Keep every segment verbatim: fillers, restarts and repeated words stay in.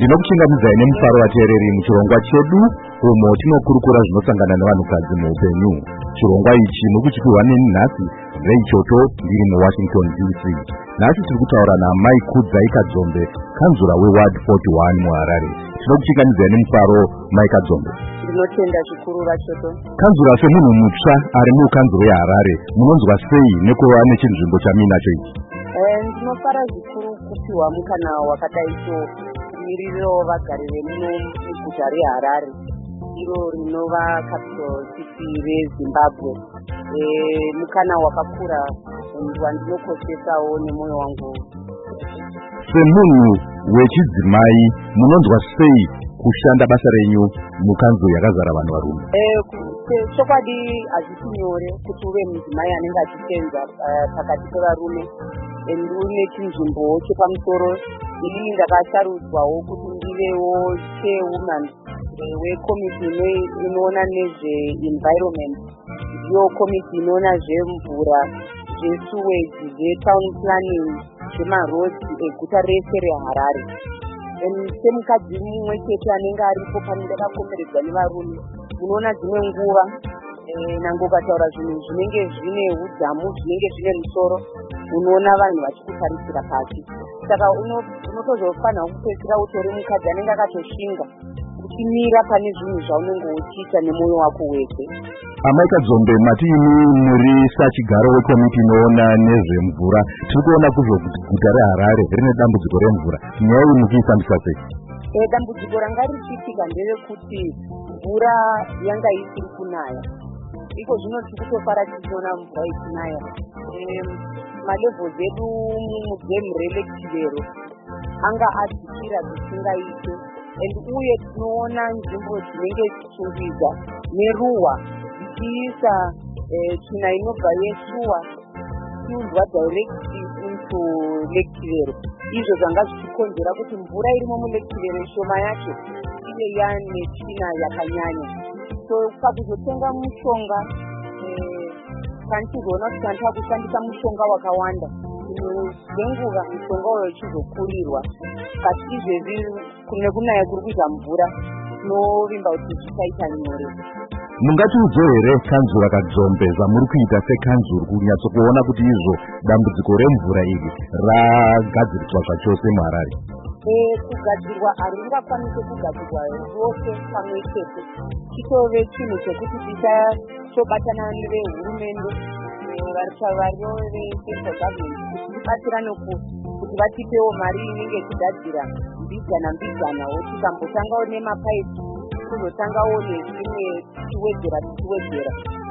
Tinokuchingamidza nemufaro vateereri muchirongwa chedu umo tinokurukura zvinosangana nevanhukadzi muupenyu. Chirongwa ichi mukuchipiwa neni nhasi Reichoto ndiri muWashington D C. Nhasi tiri kutaura naMai Kudzai Kadzombe, kanzura weWard forty-one muHarare. Tinokuchingamidza nemufaro Mai Kadzombe. Ndinotenda zvikuru Rachoto. Kanzura, semunhu mutsva ari mukanzuro yeHarare, munonzwa sei nekuva nechinzvimbo chaminacho ichi? Ndinofara zvikuru kupiwa mukana wakadai so miriro vagari vemuno muguta reHarare, iro rinova capital city reZimbabwe. Mukana wakakura wandinokoshesawo nemwoyo wangu. Semunhu wechidzimai, munonzwa sei kushanda basa renyu mukanzuro yakazara vanhu varume? Chokwadi hazvisi nyore kuti uve mudzimai anenge achisenza pakati pevarume. Ndine chinzvimbo chepamusoro. Ini ndakasarudzwawo kuti ndivewo chairwoman wekomiti inoona nezve-environment, ndiyo komiti inoona zvemvura, zvesuweji, zvetown planning, zvemarodhi eguta rese reHarare. Semukadzi mumwe chete anenge aripo pane ndakakomberedzwa nevarume, munoona dzimwe nguva nange ukataura zvinhu zvinenge zvine udzamu, zvinenge zvine musoro, unoona vanhu vachikutarisira pasi. Saka unotozofanira kupedzisira utori mukadzi anenge akatoshinga uchimira pane zvinhu zvaunenge uchiita nemwoyo wako wese. Amai Kadzombe, mati imi muri sachigaro wekomiti inoona nezvemvura. Tiri kuona kuzvo kuti guta reHarare rine dambudziko remvura. Nyaya iyi muchiifambisa sei? Dambudziko ranga richiitika nderekuti mvura yanga isiri kunaya. Iko zvino tiri kutofara tichiona mvura ichinaya. Malevels edu mugemu reLekchivero anga adzikira zvisingaite, and uye tinoona nzvimbo dzinenge dzichingwiza neruwa dzichiisa tsvina inobva yesuwa ichiunzwa directly into Lekchivero. Izvo zvanga zvichikonzera kuti mvura irimo muLekchivero shoma yacho ive yane tsvina yakanyanya. So pakuzotenga mushonga kanchizoona kuti kantaa kushandisa mushonga wakawanda, nenguva mushonga uyo uchizokurirwa. Kasi izvezvi nekunaya kuri kuita mvura tinovimba kuti zvichaita nyore. Mungatiudze here kanzura Kadzombe zvamuri kuita sekanzuro kunyatso kuona kuti izvo dambudziko remvura iri ragadziriswa zvachose muHarare? Kugadzirwa haringakwanise kugadzirwa zvose pamwe chete. Chitove chinhu chekuti tichabatana nevehurumende variyo vecentral government kuti tibatsirane kuti vatipewo mari inenge ichigadzira mbidzana mbidzanawo, tikambotangawo nemapaipi kuzotangawo nezvimwe tichiwedzera tichiwedzera,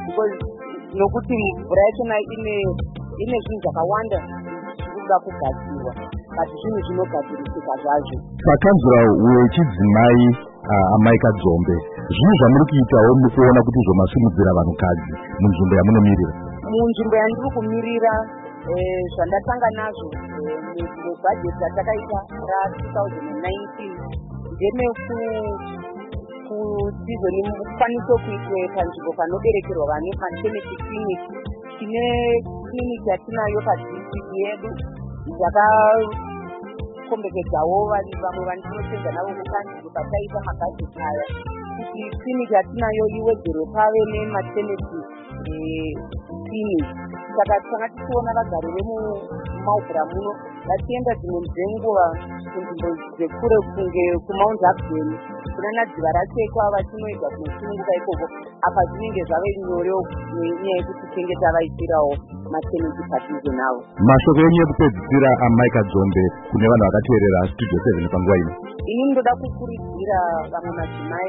nokuti mvura yachona ine zvinhu zvakawanda zvirikuda kugadzirwa, asi zvinhu zvinogadzirisika zvazvo. Pakanzura wechidzimai Amai Kadzombe, zvinhu zvamuri kuitawo mukuona kuti zvomasimudzira vanhukadzi munzvimbo yamunomirira? Munzvimbo yandiri kumirira, zvandatanga nazvo mubhajeti ratakaita ra-two thousand nineteen ndeme kuti mukwanise kuitwe panzvimbo panoberekerwa vane maternity clinic. Tine clinic yatinayo padistrict yedu, ndakakombekedzawo vamwe vandinosenza navo kukanzuro pataita mabhajeti aya kuti clinic yatinayo iwedzerwe pave nematernity clinic. Saka tanga tichiona vagari vemumaubhura muno vachienda dzimwe dzenguva kunzvimbo dzekure kunge kuMount Auburn kunana dziva rasekwa vachinoedza kunosununguka ikoko. Apa zvinenge zvave nyorewo nenyaya yekuti tenge tavaitirawo maternity padhuze navo. Mashoko enyu ekupedzisira Amai Kadzombe kune vanhu vakateerera Studio seven panguva ino? Ini ndoda kukurudzira vamwe madzimai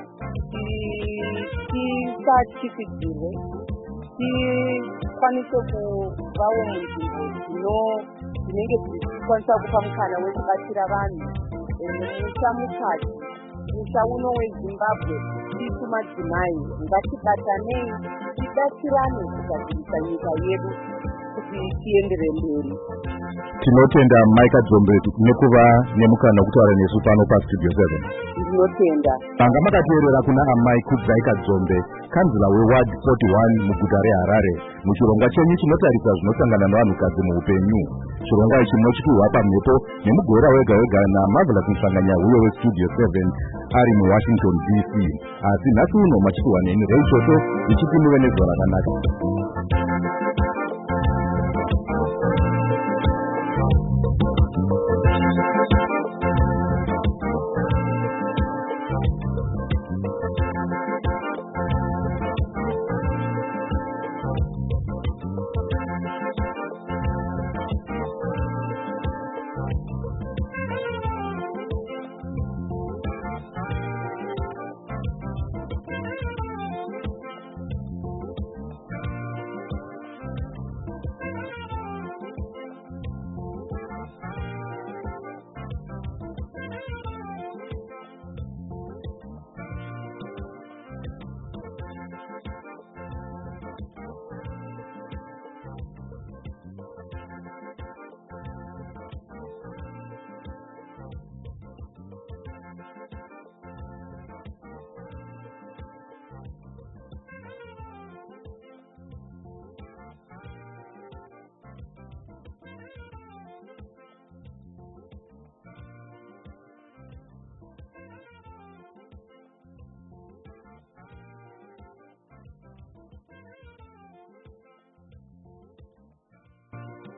tisatyisidzirwe, tikwanise kuvawo munzvimbo dzinenge dzichikwanisa kupa mukana wekubatsira vanhu. Musha mukati, musha uno weZimbabwe, isu madzimai ngatibatanei, tibatsirane kugadzirisa nyika yedu kuti tiendere mberi. Tinotenda Mai Kadzombe nekuva nemukana wekutaura nesu pano paStudio seven. tinotenda. Panga makateerera kuna amai Kudzai Kadzombe, kanzila weward forty-one muguta reHarare, muchirongwa chenyu chinotarisa zvinosangana nevanhukadzi muupenyu. Chirongwa ichi munochipiwa pamhepo nemugora wega wega naMarvelous Musanganya huyo westudio seven ari muWashington D C. Asi nhasi uno machipiwa neni Ray Toto, ichiti muve nezuva rakanaka.